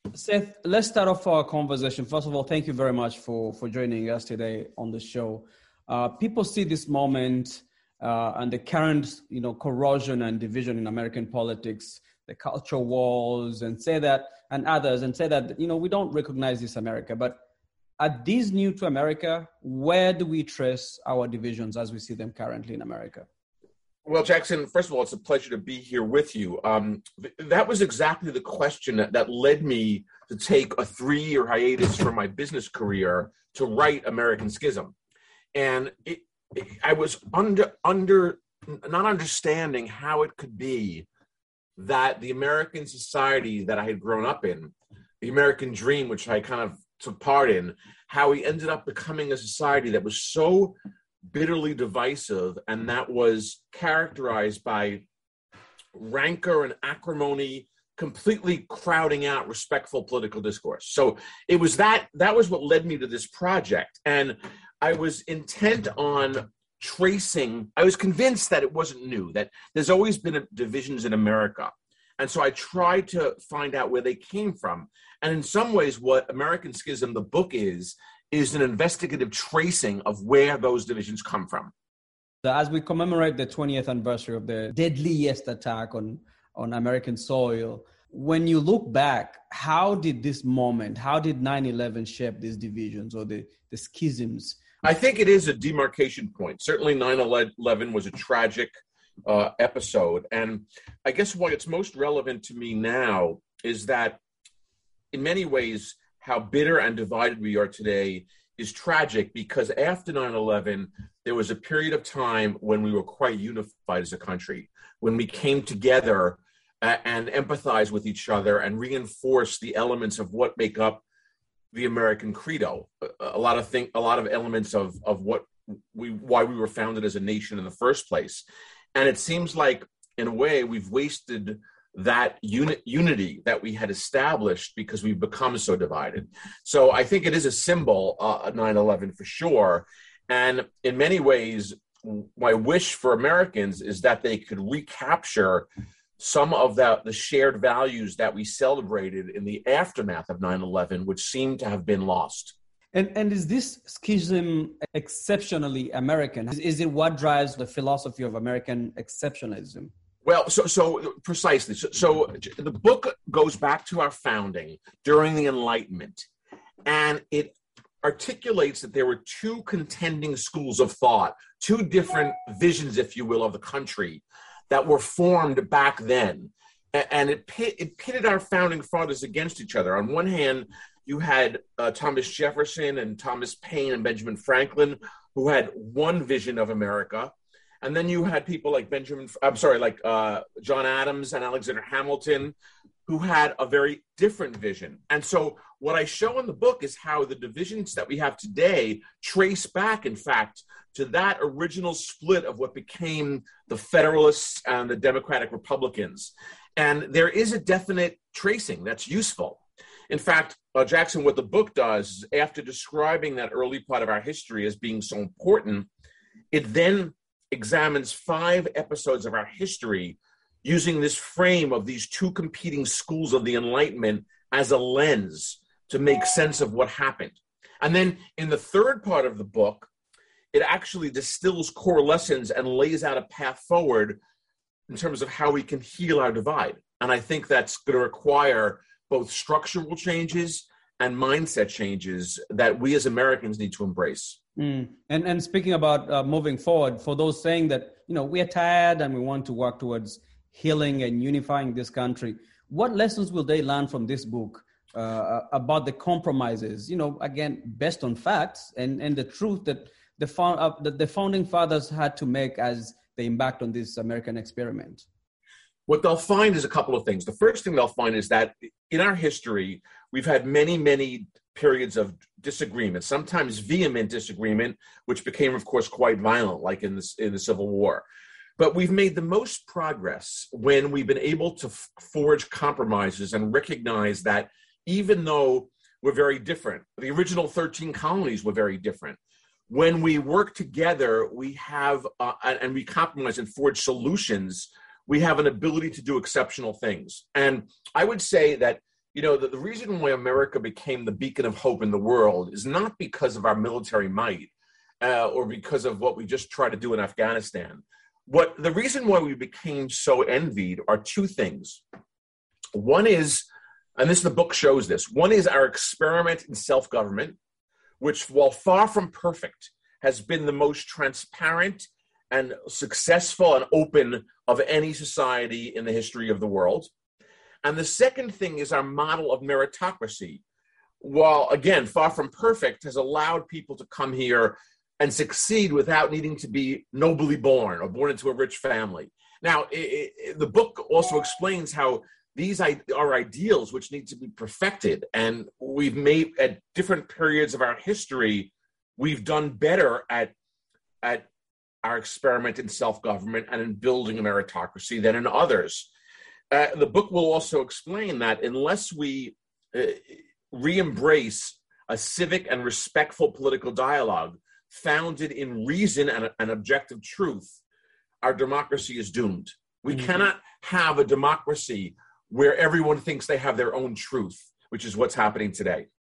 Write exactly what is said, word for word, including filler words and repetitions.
Seth, let's start off our conversation. First of all, thank you very much for, for joining us today on the show. Uh, people see this moment uh, and the current, you know, corrosion and division in American politics, the culture wars, and say that, and others, and say that, you know, we don't recognize this America. But are these new to America? Where do we trace our divisions as we see them currently in America? Well, Jackson, first of all, it's a pleasure to be here with you. Um, th- that was exactly the question that, that led me to take a three-year hiatus from my business career to write American Schism. And it, it, I was under, under, not understanding how it could be that the American society that I had grown up in, the American dream, which I kind of took part in, how we ended up becoming a society that was so bitterly divisive, and that was characterized by rancor and acrimony, completely crowding out respectful political discourse. So it was that, that was what led me to this project. And I was intent on tracing, I was convinced that it wasn't new, that there's always been a, divisions in America. And so I tried to find out where they came from. And in some ways, what American Schism, the book is, is an investigative tracing of where those divisions come from. As we commemorate the twentieth anniversary of the deadliest attack on, on American soil, when you look back, how did this moment, how did nine eleven shape these divisions or the, the schisms? I think it is a demarcation point. Certainly nine eleven was a tragic uh, episode. And I guess why it's most relevant to me now is that in many ways, how bitter and divided we are today is tragic, because after nine eleven, there was a period of time when we were quite unified as a country, when we came together uh, and empathized with each other and reinforced the elements of what make up the American credo. A, a lot of thing, a lot of elements of, of what we, why we were founded as a nation in the first place. And it seems like, in a way, we've wasted that unit, unity that we had established because we've become so divided. So I think it is a symbol, uh, nine eleven for sure. And in many ways, my wish for Americans is that they could recapture some of that, the shared values that we celebrated in the aftermath of nine eleven, which seem to have been lost. And and is this schism exceptionally American? Is, is it what drives the philosophy of American exceptionalism? Well, so so precisely. So, so the book goes back to our founding during the Enlightenment, and it articulates that there were two contending schools of thought, two different visions, if you will, of the country that were formed back then. And it, pit, it pitted our founding fathers against each other. On one hand, you had uh, Thomas Jefferson and Thomas Paine and Benjamin Franklin, who had one vision of America. And then you had people like Benjamin, I'm sorry, like uh, John Adams and Alexander Hamilton, who had a very different vision. And so what I show in the book is how the divisions that we have today trace back, in fact, to that original split of what became the Federalists and the Democratic Republicans. And there is a definite tracing that's useful. In fact, uh, Jackson, what the book does is, after describing that early part of our history as being so important, it then examines five episodes of our history using this frame of these two competing schools of the Enlightenment as a lens to make sense of what happened. And then in the third part of the book, it actually distills core lessons and lays out a path forward in terms of how we can heal our divide. And I think that's going to require both structural changes and mindset changes that we as Americans need to embrace. Mm. And and speaking about uh, moving forward, for those saying that, you know, we are tired and we want to work towards healing and unifying this country, what lessons will they learn from this book uh, about the compromises, you know, again, based on facts and, and the truth that the, found, uh, that the founding fathers had to make as they embarked on this American experiment? What they'll find is a couple of things. The first thing they'll find is that in our history, we've had many, many periods of disagreement, sometimes vehement disagreement, which became, of course, quite violent, like in the, in the Civil War. But we've made the most progress when we've been able to f- forge compromises and recognize that even though we're very different, the original thirteen colonies were very different. When we work together, we have, uh, and we compromise and forge solutions, we have an ability to do exceptional things. And I would say that you know, the, the reason why America became the beacon of hope in the world is not because of our military might uh, or because of what we just tried to do in Afghanistan. What the reason why we became so envied are two things. One is, and this the book shows this, one is our experiment in self-government, which, while far from perfect, has been the most transparent and successful and open of any society in the history of the world. And the second thing is our model of meritocracy. While, again, far from perfect, has allowed people to come here and succeed without needing to be nobly born or born into a rich family. Now, it, it, the book also explains how these are ideals which need to be perfected. And we've made, at different periods of our history, we've done better at, at our experiment in self-government and in building a meritocracy than in others. Uh, the book will also explain that unless we uh, re-embrace a civic and respectful political dialogue founded in reason and, and objective truth, our democracy is doomed. We mm-hmm. cannot have a democracy where everyone thinks they have their own truth, which is what's happening today.